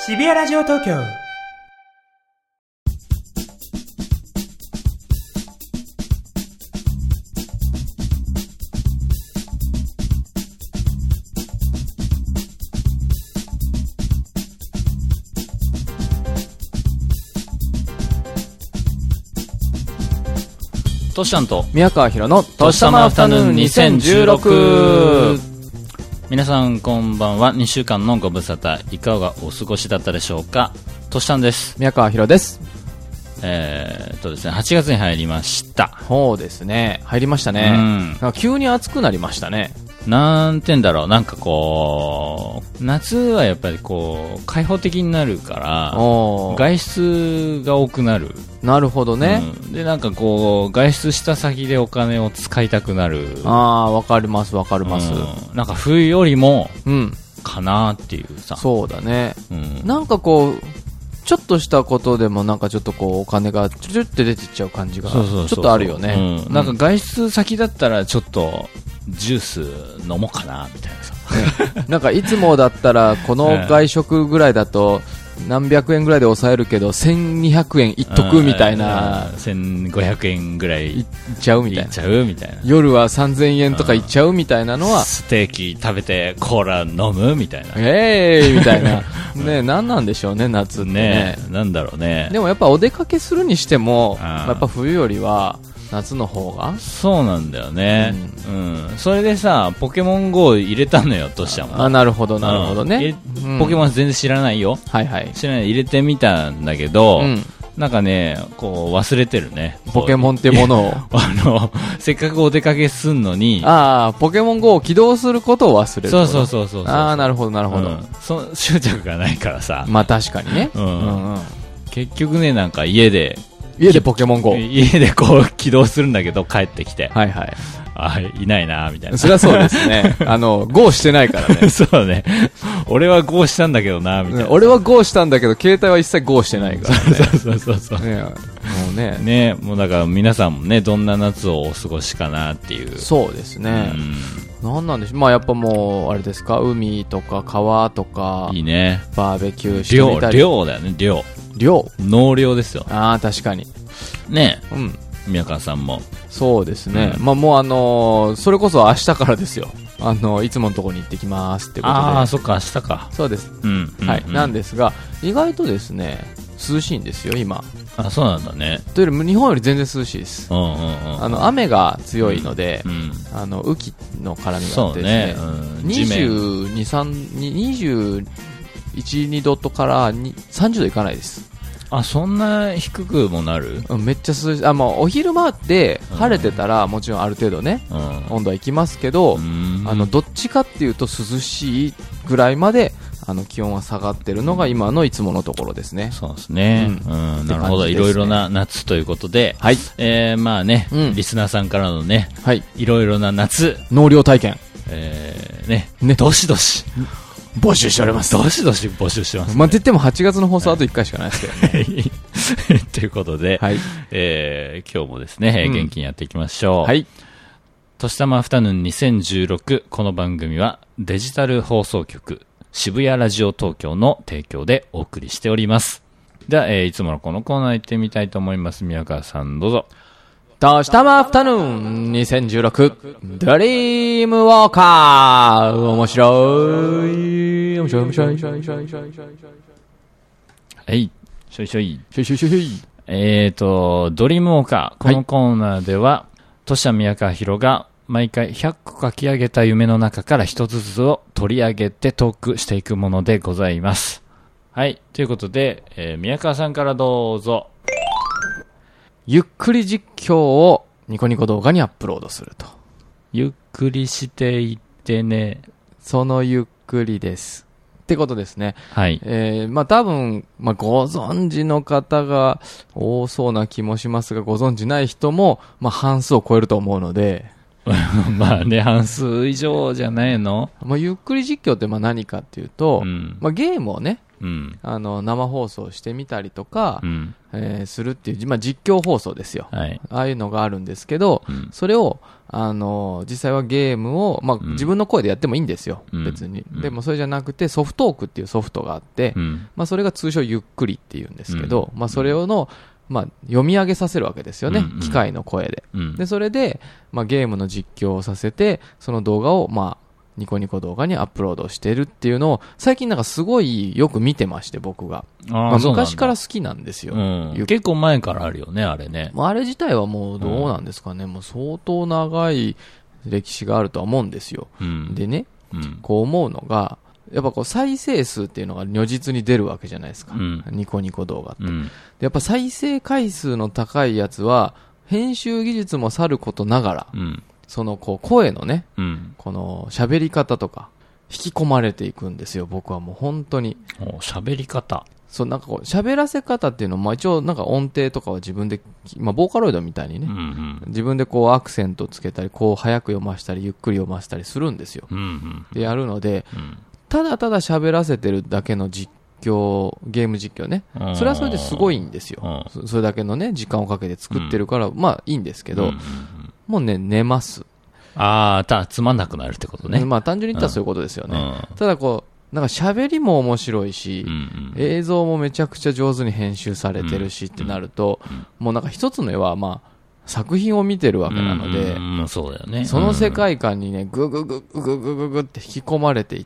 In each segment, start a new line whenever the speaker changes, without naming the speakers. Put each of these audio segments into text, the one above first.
渋谷ラジオ東京。
トシちゃんと
宮川博の
トシタマアフタヌーン2016。皆さんこんばんは。2週間のご無沙汰いかがお過ごしだったでしょうか。トシちゃんです。
宮川博です。
ですね、8月に入りました。
そうですね、入りましたね。なんか急に暑くなりましたね。
なんて言うんだろう、なんかこう夏はやっぱりこう開放的になるから外出が多くなる。
なるほどね、
でなんかこう外出した先でお金を使いたくなる。
わかりますわかります、
なんか冬よりもかなっていうさ。
そうだね、なんかこうちょっとしたことでもなんかちょっとこうお金がちょちょって出てっちゃう感じがちょっとあるよね。
なんか外出先だったらちょっとジュース飲もうかなみたいなさ、
なんかいつもだったらこの外食ぐらいだと何百円ぐらいで抑えるけど1200円いっとくみたいな、
1500円ぐらい
いっちゃうみたいな、夜は3000円とかいっちゃうみたいなのは、
ステーキ食べてコーラ飲むみたいな
みたいなね、何なんでしょうね夏ってね。
なんだろうね。
でもやっぱお出かけするにしてもやっぱ冬よりは夏の方が
そうなんだよね、それでさポケモン GO 入れたのよとしちゃんも。
なるほどなるほどね、
ポケモン全然知らないよ。
はいはい、
知らない。入れてみたんだけど、なんかねこう忘れてるね
ポケモンってものを
せっかくお出かけすんのに
ポケモン GO を起動することを忘れる。
そう
なるほどなるほど、
執着がないからさ。
まあ確かにね、
結局ねなんか家で
ポケモン GO
家でこう起動するんだけど帰ってきていないなみたいな。
そりゃそうですねGO してないからね
そうね、俺は GO したんだけどなみたいな、
俺は GO したんだけど携帯は一切 GO してないからね
そう
もう
ねもうだから皆さんもねどんな夏をお過ごしかなっていう。
そうですね、なんなんでしょう。まあやっぱもうあれですか、海とか川とか
いいね、
バーベキューしてみたり。
漁だよね。納涼ですよ。
確かに
ね。宮川さんも
そうですね、まあもうそれこそ明日からですよ。いつものところに行ってきますってことで。
そっか明日か。
そうです、なんですが意外とですね涼しいんですよ今。
そうなんだね。
というより日本より全然涼しいです。雨が強いので、雨季の絡みがあってですね、21、2度とから30度いかないです。
そんな低くもなる？
めっちゃ涼しい。お昼間で晴れてたらもちろんある程度ね、温度はいきますけど、どっちかっていうと涼しいぐらいまで気温は下がってるのが今のいつものところですね。
そうですね、なるほど。いろいろな夏ということで、まあね、リスナーさんからのね、いろいろな夏
納涼体験
どしどし
募集しております。
どしどし募集してます、ね。
って言っても8月の放送あと1回しかないですけどね。
ということで、今日もですね、元気にやっていきましょう。としたまアフタヌーン2016。この番組はデジタル放送局渋谷ラジオ東京の提供でお送りしております。では、いつものこのコーナー行ってみたいと思います。宮川さんどうぞ。
としたまアフタヌーン2016ドリームウォーカー。面白い
はい、しょいしょい。ドリームウォーカー。このコーナーでは、としゃ宮川博が毎回100個書き上げた夢の中から一つずつを取り上げてトークしていくものでございます。はい、ということで、宮川さんからどうぞ。
ゆっくり実況をニコニコ動画にアップロードすると。
ゆっくりしていってね。
そのゆっくりですってことですね。
はい。
多分、ご存知の方が多そうな気もしますが、ご存知ない人も、半数を超えると思うので。
まあね、半数以上じゃないの？
ゆっくり実況って何かっていうと、ゲームをね、
うん、
生放送してみたりとか、するっていう、実況放送ですよ、
はい、
ああいうのがあるんですけど、それを、実際はゲームを、自分の声でやってもいいんですよ、別に。でもそれじゃなくて、ソフトークっていうソフトがあって、それが通称ゆっくりっていうんですけど、それの、読み上げさせるわけですよね、機械の声で。で、それで、ゲームの実況をさせて、その動画を、ニコニコ動画にアップロードしてるっていうのを、最近なんかすごいよく見てまして、僕が。昔から好きなんですよ。
結構前からあるよね、あれね。
あれ自体はもうどうなんですかね、もう相当長い歴史があるとは思うんですよ。でね、こう思うのが、やっぱこう再生数っていうのが如実に出るわけじゃないですか。ニコニコ動画って。でやっぱ再生回数の高いやつは、編集技術もさることながら、そのこう声のね、この喋り方とか、引き込まれていくんですよ、僕はもう本当に。
喋り方。
そう、なんかこう、喋らせ方っていうのも、一応なんか音程とかは自分で、ボーカロイドみたいにね、自分でこうアクセントつけたり、こう早く読ませたり、ゆっくり読ませたりするんですよ。で、やるので、ただただ喋らせてるだけの実況、ゲーム実況ね。それはそれですごいんですよ。それだけのね、時間をかけて作ってるから、いいんですけど、もうね、寝ます。
つまんなくなるってことね。
単純に言ったらそういうことですよね。ただこう、なんか喋りも面白いし、映像もめちゃくちゃ上手に編集されてるしってなると、もうなんか一つの絵は作品を見てるわけなので、
そうだよね。
その世界観にね、ぐぐぐぐぐぐぐって引き込まれていって、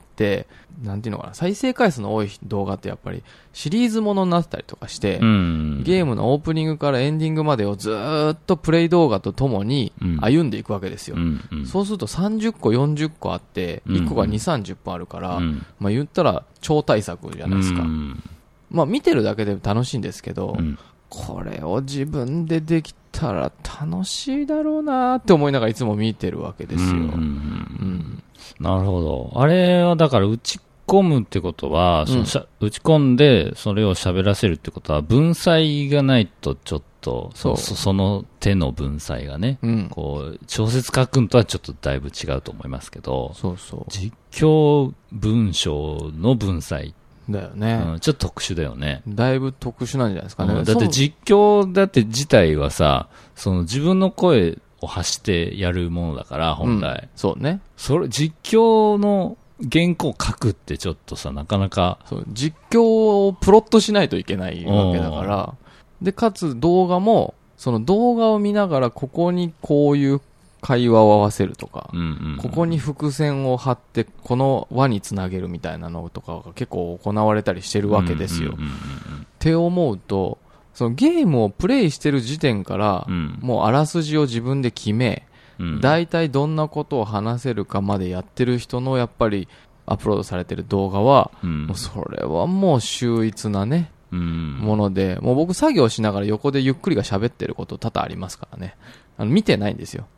なんていうのかな、再生回数の多い動画ってやっぱりシリーズものになったりとかして、ゲームのオープニングからエンディングまでをずーっとプレイ動画とともに歩んでいくわけですよ。そうすると30個、40個あって、1個が2、30分あるから、言ったら超大作じゃないですか。見てるだけで楽しいんですけど、これを自分でできたら楽しいだろうなって思いながらいつも見てるわけですよ。
なるほど。あれはだから打ち込むってことは、打ち込んでそれを喋らせるってことは文才がないとちょっとその手の文才がね、こう小説書くんとはちょっとだいぶ違うと思いますけど、実況文章の文才
だよね、
ちょっと特殊だよね。
だいぶ特殊なんじゃないですかね。
だって実況だって自体はさ、その自分の声を発してやるものだから本来、
そうね。
それ実況の原稿を書くってちょっとさ、なかなか
実況をプロットしないといけないわけだから、でかつ動画もその動画を見ながらここにこういう会話を合わせるとか、ここに伏線を張ってこの輪につなげるみたいなのとかが結構行われたりしてるわけですよ。って思うと、そのゲームをプレイしてる時点から、もうあらすじを自分で決め、大体どんなことを話せるかまでやってる人のやっぱりアップロードされてる動画は、もうそれはもう秀逸なね、もので、もう僕作業しながら横でゆっくりが喋ってること多々ありますからね。見てないんですよ。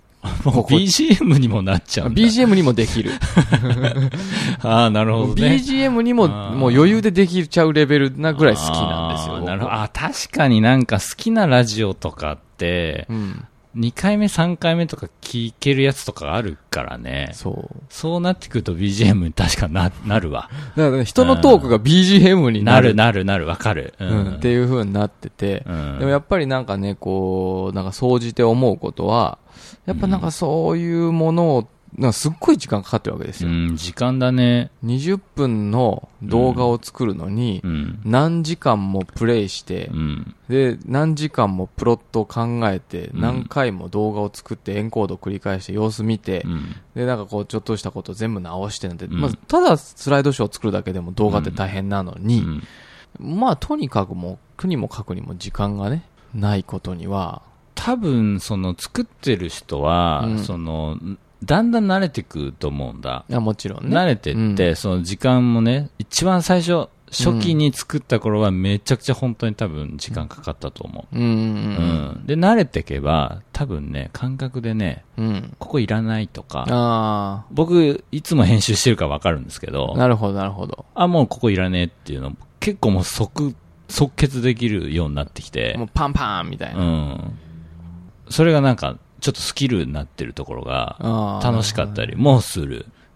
BGM にもなっちゃうんだ。
BGM にもできる。
なるほどね。
BGM にも、もう余裕でできちゃうレベルなぐらい好きなんですよ。
なるほど。確かになんか好きなラジオとかって、2回目、3回目とか聞けるやつとかあるからね。そうなってくると BGM に確かなるわ。
だから人のトークが BGM になる。
わかる。
っていう風になってて。でもやっぱりなんかね、こう、なんか総じて思うことは、やっぱなんかそういうものを、なんかすっごい時間かかってるわけですよ。
時間だね。
20分の動画を作るのに、何時間もプレイして、で、何時間もプロットを考えて、何回も動画を作ってエンコードを繰り返して様子見て、で、なんかこうちょっとしたことを全部直してなんて、まずただスライドショーを作るだけでも動画って大変なのに、とにかくもう、国も書くにも時間がね、ないことには、
多分、作ってる人は、だんだん慣れてくと思うんだ。
もちろんね。
慣れてって、その時間もね、一番最初、初期に作った頃はめちゃくちゃ本当に多分時間かかったと思う。で、慣れてけば、多分ね、感覚でね、ここいらないとか、僕、いつも編集してるからわかるんですけど、
なるほど、なるほど。
もうここいらねえっていうの、結構もう即決できるようになってきて、
もうパンパンみたいな。
それがなんか、ちょっとスキルになってるところが楽しかったりもする。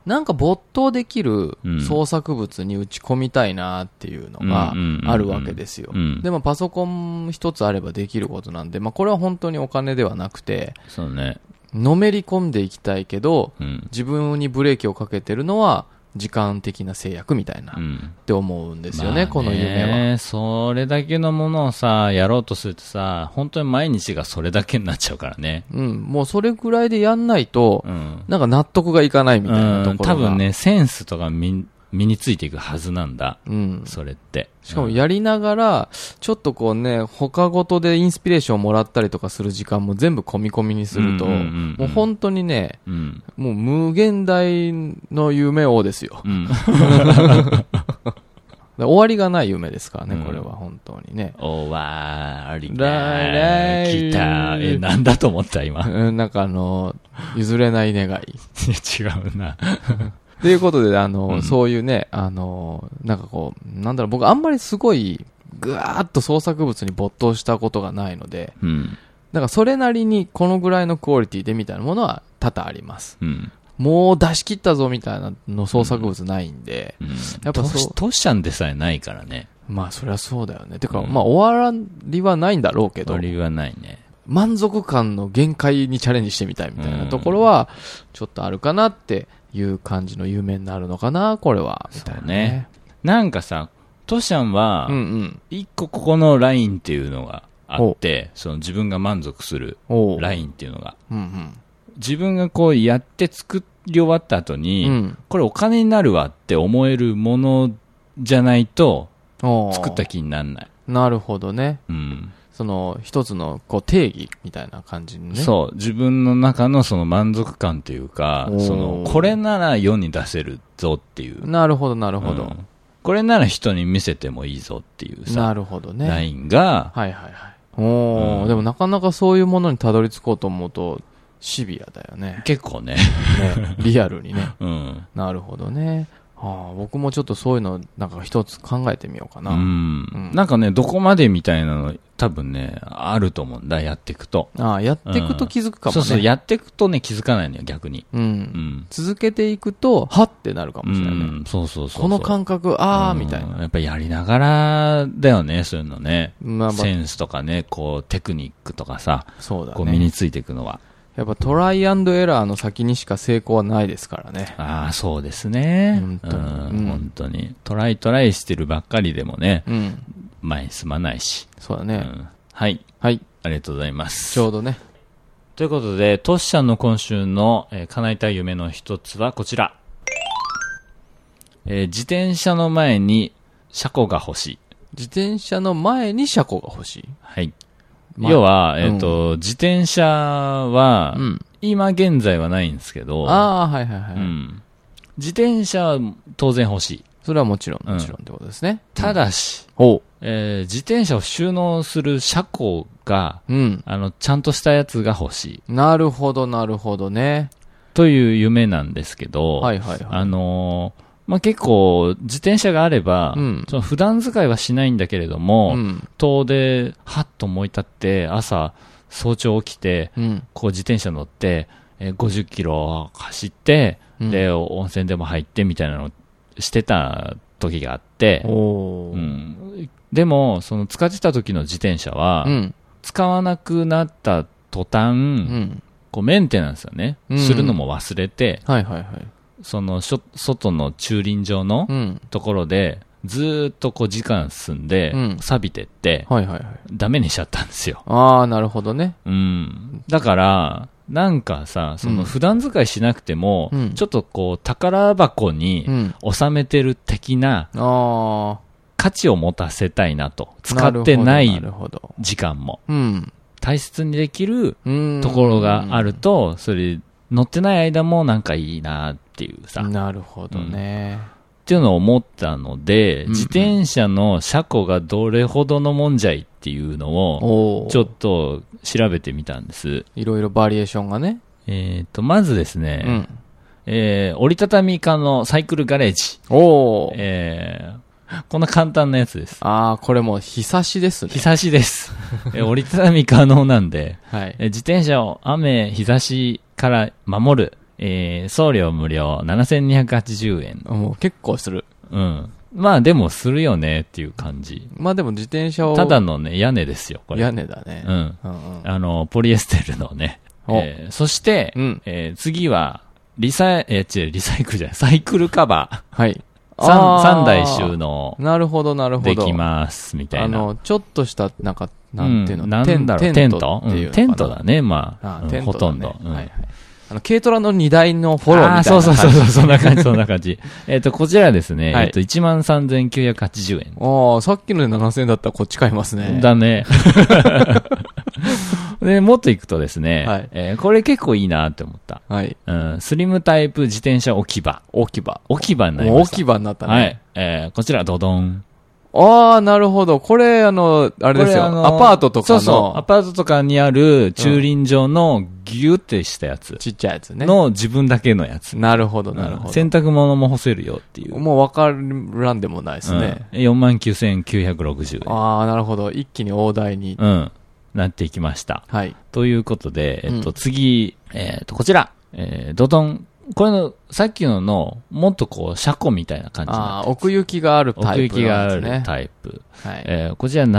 なんか没頭できる創作物に打ち込みたいなっていうのがあるわけですよ。でもパソコン一つあればできることなんで、まあこれは本当にお金ではなくて、
そうね。
のめり込んでいきたいけど、自分にブレーキをかけてるのは時間的な制約みたいな、って思うんですよね、この夢は。
それだけのものをさ、やろうとするとさ、本当に毎日がそれだけになっちゃうからね。
もうそれぐらいでやんないと、なんか納得がいかないみたいなところが。
多分ね、センスとか身についていくはずなんだ。それって。
しかもやりながら、ちょっとこうね、他ごとでインスピレーションをもらったりとかする時間も全部込み込みにすると、もう本当にね、もう無限大の夢をですよ。終わりがない夢ですからね、これは本当にね。
終わりが来た。なんだと思った今。
なんか譲れない願い。
違うな。
ということで、そういうね、なんかこう、なんだろう、僕あんまりすごい、ぐわーっと創作物に没頭したことがないので、だからそれなりにこのぐらいのクオリティでみたいなものは多々あります。もう出し切ったぞみたいなの創作物ないんで、
やっぱトシちゃんでさえないからね。
まあそりゃそうだよね。てか、まあ終わりはないんだろうけど。
終わりはないね。
満足感の限界にチャレンジしてみたいみたいなところは、ちょっとあるかなっていう感じの夢になるのかな、これは。みたいなね。
なんかさ、トシちゃんは、一個ここのラインっていうのがあって、その自分が満足するラインっていうのが。自分がこうやって作り終わった後に、これお金になるわって思えるものじゃないと、作った気にならない。
なるほどね。その一つのこう定義みたいな感じにね。
そう。自分の中のその満足感っていうか、これなら世に出せるぞっていう。
なるほど、なるほど。
これなら人に見せてもいいぞっていうさ。
なるほどね。
ラインが。
はいはいはい。でもなかなかそういうものにたどり着こうと思うと、シビアだよね。
結構ね。
リアルにね。なるほどね。僕もちょっとそういうのなんか一つ考えてみようかな。
なんかね、どこまでみたいなの多分ね、あると思うんだ、やっていくと。
やっていくと気づくかもね。
そう、やっていくとね、気づかないのよ、逆に。
続けていくと、はってなるかもしれないね。
そう。
この感覚、みたいな。
やっぱりやりながらだよね、そういうのね。センスとかね、こう、テクニックとかさ、
そうだね。
こう身についていくのは。
やっぱトライアンドエラーの先にしか成功はないですからね。
そうですね。本当に。トライしてるばっかりでもね、前に進まないし。
そうだね。
はい。
はい。
ありがとうございます。
ちょうどね。
ということで、トシちゃんの今週の、叶えたい夢の一つはこちら。自転車の前に車庫が欲しい。
自転車の前に車庫が欲しい。
はい。要は、自転車は、今現在はないんですけど、
はい。
自転車は当然欲しい。
それはもちろんってことですね。
ただし、自転車を収納する車庫が、ちゃんとしたやつが欲しい。
なるほどね。
という夢なんですけど、結構、自転車があれば、その普段使いはしないんだけれども、遠出、はっと思い立って、朝、早朝起きて、こう自転車乗って、50キロ走って、で、温泉でも入ってみたいなのをしてた時があって、でも、その使ってた時の自転車は、使わなくなった途端、こうメンテナンスをね、するのも忘れて、その外の駐輪場のところでずーっとこう時間進んで錆びてってダメにしちゃったんですよ。
なるほどね。
だからなんかさ、その普段使いしなくてもちょっとこう宝箱に収めてる的な価値を持たせたいなと。使ってない時間も大切にできるところがあると、それ乗ってない間もなんかいいなっていうさ。
なるほどね。
っていうのを思ったので、自転車の車庫がどれほどのもんじゃいっていうのを、ちょっと調べてみたんです。
いろいろバリエーションがね。
まずですね、折りたたみ可のサイクルガレージ。こんな簡単なやつです。
これもう日差しですね。
日差しです。折りたたみ可能なんで、自転車を雨、日差しから守る、 送料無料7280円。
もう結構する。
うん。まあでもするよねっていう感じ。
まあでも自転車を。
ただのね、屋根ですよ、これ。
屋根だね。
うん。ポリエステルのね。そして、次は、リサイクルじゃない、サイクルカバー。
はい。
3台収納。
なるほど、なるほど。
できます、みたいな。
ちょっとした、なんか、なんていうの、
なんだろう、テントテントだね、まあ。ほとんど。はいはい。
軽トラの荷台のフォローみたいな。
そう、そんな感じ、そんな感じ。こちらですね、13,980円。
さっきので7,000円だったらこっち買いますね。
だね。で、もっと行くとですね、これ結構いいなって思った。はい。スリムタイプ自転車置き場。置き場になりました。
置き場になったね。
はい。こちら、ドドン。
なるほど。これ、あれですよ。アパートとかの。
そう。アパートとかにある駐輪場のギュってしたやつ。
ちっちゃいやつね。
の自分だけのやつ。
なるほど、なるほど。
洗濯物も干せるよっていう。
もうわからんでもないですね。
49,960円。
なるほど。一気に大台に。
なっていきました。
はい。
ということで、次、こちら。ドドン。これの、さっきのもっとこう、車庫みたいな感じになって
奥行きがあるタイプ、ね。
奥行きがあるタイプ。はい。こちら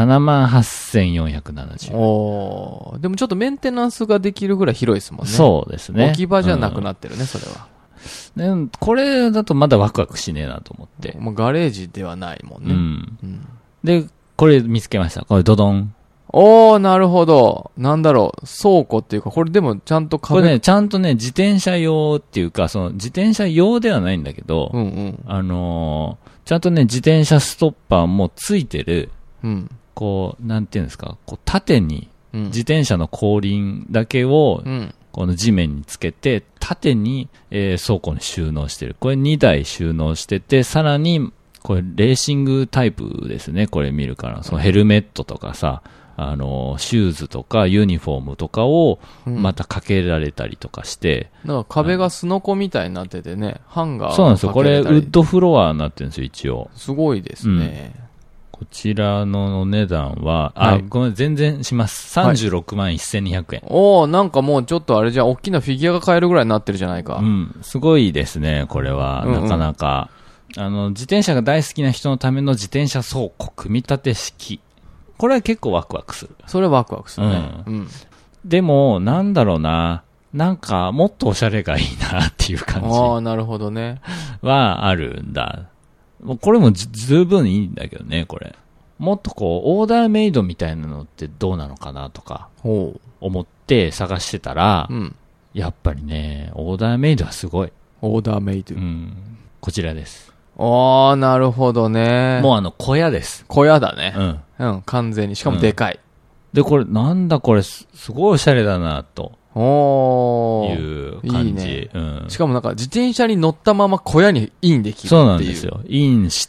78,470円。
でもちょっとメンテナンスができるぐらい広いですもんね。
そうですね。
置き場じゃなくなってるね、それは。
これだとまだワクワクしねえなと思って。
もうガレージではないもんね。
で、これ見つけました。これドドン。
なるほど。なんだろう。倉庫っていうか、これでもちゃんと
これね、ちゃんとね、自転車用っていうか、自転車用ではないんだけど、ちゃんとね、自転車ストッパーもついてる、こう、なんていうんですか、こう、縦に、自転車の後輪だけを、この地面につけて、縦に、倉庫に収納してる。これ2台収納してて、さらに、これ、レーシングタイプですね、これ見るから。ヘルメットとかさ、シューズとかユニフォームとかをまたかけられたりとかして。
だから壁がスノコみたいになっててね、ハンガー
そうなんですよ。これウッドフロアになってるんですよ、一応。
すごいですね。
こちらのお値段は、ごめん、全然します。361,200円。
なんかもうちょっとあれじゃ、大きなフィギュアが買えるぐらいになってるじゃないか。
すごいですね、これは。なかなか。自転車が大好きな人のための自転車倉庫組み立て式。これは結構ワクワクする。
それワクワクするね。
でも、なんだろうな。なんか、もっとおしゃれがいいなっていう感じ。
なるほどね。
はあるんだ。これも十分いいんだけどね、これ。もっとこう、オーダーメイドみたいなのってどうなのかなとか、思って探してたら、やっぱりね、オーダーメイドはすごい。
オーダーメイド。
こちらです。
なるほどね。
もう小屋です。
小屋だね。完全に。しかもでかい。
で、これ、なんだこれ、すごいおしゃれだな、と。いう感じ。いい
ね。しかもなんか、自転車に乗ったまま小屋にインできるっていう。
そうなんですよ。インして、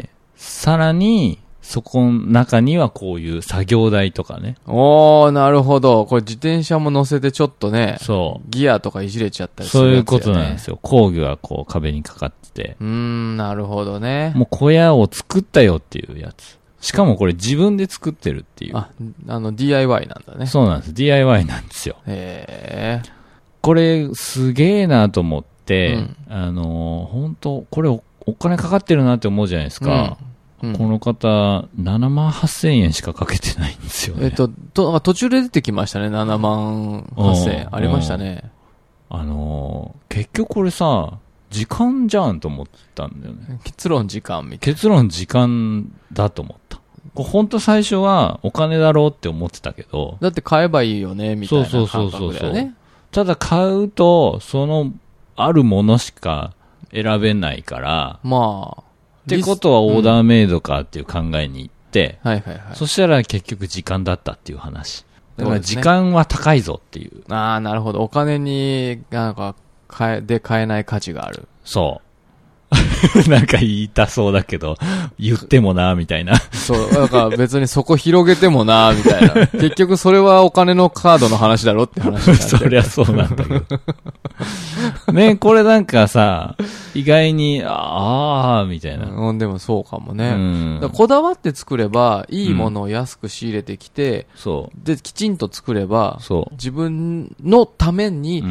さらに、そこの中にはこういう作業台とかね。
なるほど。これ自転車も乗せてちょっとね。ギアとかいじれちゃったりするやつ、ね。
そういうことなんですよ。工具がこう壁にかかってて。
なるほどね。
もう小屋を作ったよっていうやつ。しかもこれ自分で作ってるっていう。
DIY なんだね。
そうなんです。DIY なんですよ。これすげえなと思って、本当これお金かかってるなって思うじゃないですか。この方、78,000円しかかけてないんですよね。
途中で出てきましたね、78,000円。ありましたね。
結局これさ、時間じゃんと思ったんだよね。
結論時間みたいな。
結論時間だと思った。本当最初はお金だろうって思ってたけど。
だって買えばいいよね、みたいな感覚だよね。
ただ買うと、あるものしか選べないから。ってことはオーダーメイドかっていう考えに行って、そしたら結局時間だったっていう話。だから時間は高いぞっていう。
なるほど。お金に、なんか、買えない価値がある。
そう。なんか言いたそうだけど、言ってもな、みたいな。
そう、なんか別にそこ広げてもな、みたいな。結局それはお金のカードの話だろって話になって。
そりゃそうなんだけど。ね、これなんかさ、意外に、みたいな。
でもそうかもね。こだわって作れば、いいものを安く仕入れてきて、で、きちんと作れば、自分のために、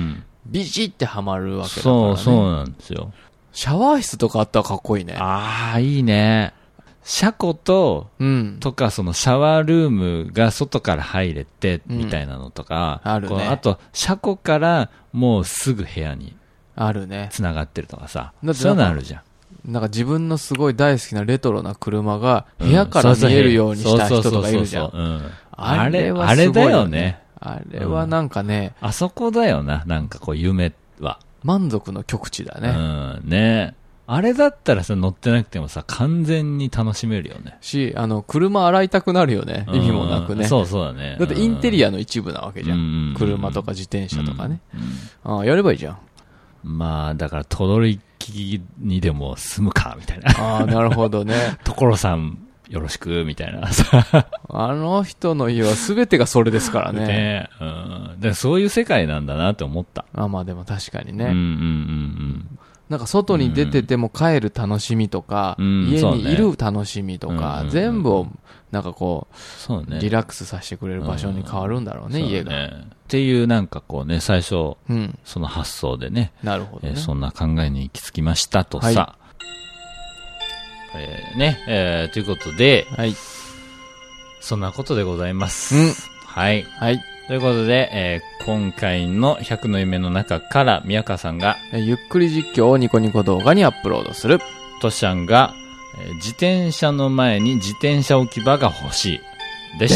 ビシってはまるわけだからね。
そうなんですよ。
シャワー室とかあったらかっこいいね。
ああ、いいね。車庫とか、そのシャワールームが外から入れて、みたいなのとか、
あるね。
あと、車庫からもうすぐ部屋に、
あるね。
繋がってるとかさ。そういうのあるじゃん。
なんか自分のすごい大好きなレトロな車が部屋から見えるようにした人とかいるじゃん。あれはすごいよね。あれはなんかね、
あそこだよな、なんかこう夢は。
満足の極致だね。
ね。あれだったらさ、乗ってなくてもさ、完全に楽しめるよね。
車洗いたくなるよね。意味もなくね。
そうだね。
だってインテリアの一部なわけじゃん。車とか自転車とかね。やればいいじゃん。
まあ、だから、轟にでも住むか、みたいな。
なるほどね。
所さん、よろしく、みたいな。
あの人の家は全てがそれですからね。
でそういう世界なんだなって思った。
まあでも確かにね。なんか外に出てても帰る楽しみとか、家にいる楽しみとか、全部をなんかこう、リラックスさせてくれる場所に変わるんだろうね、家が。
っていうなんかこうね、最初、その発想でね、
なるほどね。
そんな考えに行き着きましたとさ。ということで、そんなことでございます。はい。ということで、今回の100の夢の中から宮川さんが、
ゆっくり実況をニコニコ動画にアップロードする。
としゃんが、自転車の前に自転車置き場が欲しい。でした。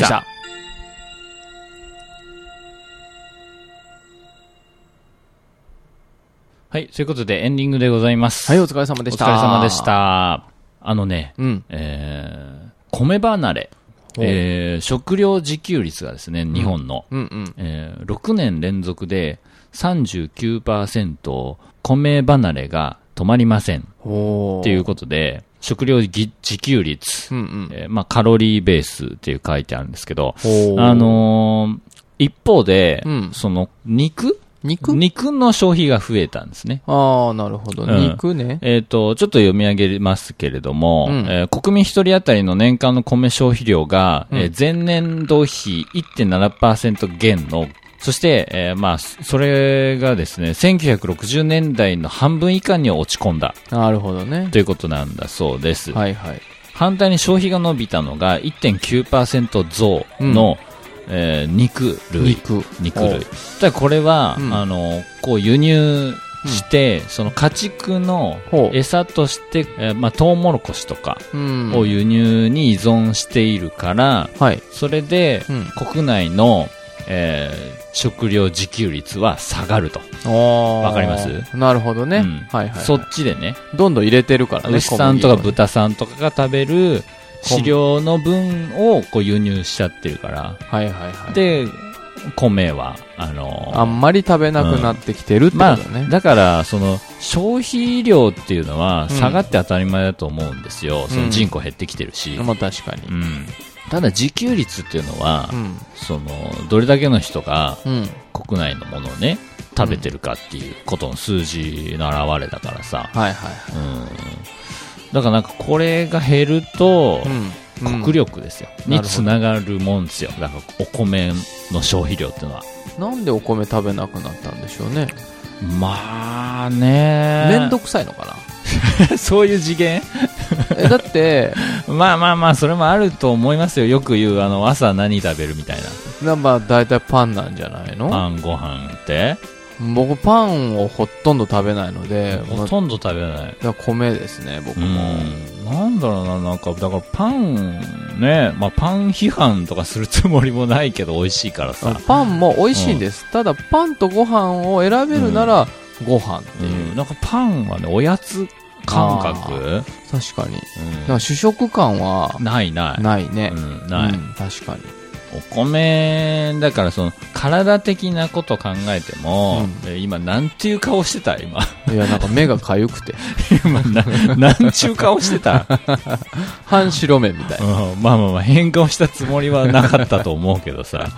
はい、ということでエンディングでございます。
はい、お疲れ様でした。
お疲れ様でした。米離れ。食料自給率がですね、日本の、6年連続で 39% 米離れが止まりません。っていうことで、食料自給率、カロリーベースっていう書いてあるんですけど、一方で、その肉の消費が増えたんですね。
なるほど。肉ね。
ちょっと読み上げますけれども、国民一人当たりの年間の米消費量が、前年度比 1.7% 減の、そして、それがですね、1960年代の半分以下に落ち込んだ。
なるほどね。
ということなんだそうです。反対に消費が伸びたのが 1.9% 増の、肉類。ただこれは、こう輸入して、その家畜の餌として、トウモロコシとかを輸入に依存しているから、それで、国内の、食料自給率は下がると。わかります？
なるほどね。
そっちでね。
どんどん入れてるからね。
牛さんとか豚さんとかが食べる、飼料の分をこう輸入しちゃってるから。で、米は、
あんまり食べなくなってきてるってことね。
だから、その、消費量っていうのは下がって当たり前だと思うんですよ。その人口減ってきてるし。
確かに。
ただ自給率っていうのは、その、どれだけの人が国内のものをね、食べてるかっていうことの数字の表れだからさ。だからなんかこれが減ると、国力ですよ。につながるもんですよ。だからお米の消費量っていうのは。
なんでお米食べなくなったんでしょうね。
まあね。
めんどくさいのか
な。そういう次元
だって、
まあ、それもあると思いますよ。よく言う、朝何食べるみたいな。
だいたいパンなんじゃないの？
パン、ご飯って
僕パンをほとんど食べないので。
ほとんど食べない。
米ですね、僕も。
なんだろうな、なんか、だからパンね、パン批判とかするつもりもないけど美味しいからさ。
パンも美味しいんです。ただ、パンとご飯を選べるなら、ご飯っていう。
なんかパンはね、おやつ感覚？
確かに。だから主食感は
ないね。
ない。
確かに。お米、だからその、体的なこと考えても、今、なんていう顔してた今。
いや、なんか目がかゆくて。
今、なんちゅう顔してた
半白目みたい
な。変顔したつもりはなかったと思うけどさ。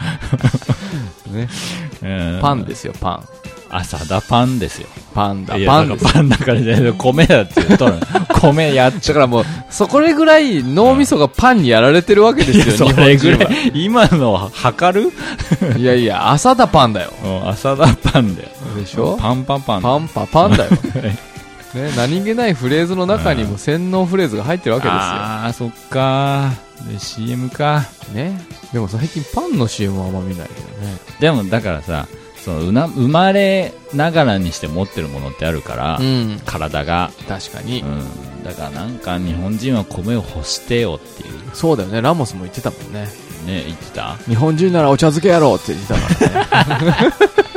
パンですよ、パン。
朝だパンですよ。
パンだ、
パンです。パンだからね、米だって言うと、米やっちゃう。
だからもう、それぐらい脳みそがパンにやられてるわけですよ、
それぐらい。今の測る？
いやいや、朝だパンだよ。
朝だパンだよ。
でしょ。
パンパンパン。
パンパパンだよ。ね、何気ないフレーズの中にも洗脳フレーズが入ってるわけですよ。
ああ、そっか。で、CM か。
ね。でも最近パンの CM はあんま見ないけどね。
でもだからさ、その生まれながらにして持ってるものってあるから、体が。
確かに。
だからなんか日本人は米を欲してよっていう。
そうだよね。ラモスも言ってたもんね。
ね、言ってた？
日本人ならお茶漬けやろうって言ってたからね。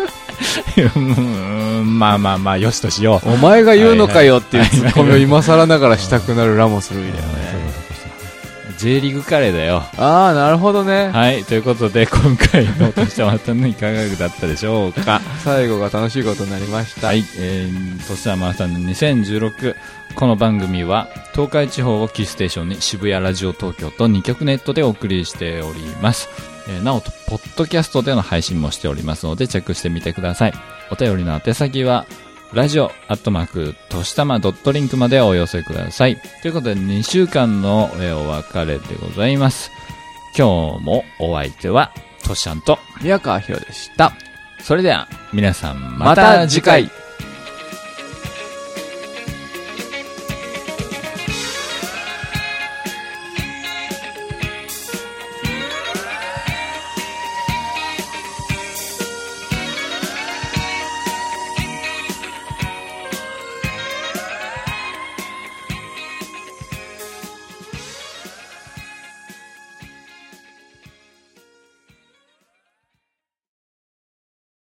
まあまあまあ、よしとしよう。
お前が言うのかよっていうツッコミを今更ながらしたくなるラモス・ルイだよね。
J リーグカレーだよ。
ああ、なるほどね。
はい、ということで今回のとしたまたのいかがだったでしょうか。
最後が楽しいことになりました。
はい、としたまたの2016、この番組は東海地方をキーステーションに渋谷ラジオ東京と2局ネットでお送りしております。なお、ポッドキャストでの配信もしておりますのでチェックしてみてください。お便りの宛先はラジオとしたま.link までお寄せください。ということで2週間のお別れでございます。今日もお相手はとしちゃんと
宮川ひろでした。
それでは皆さんまた次回。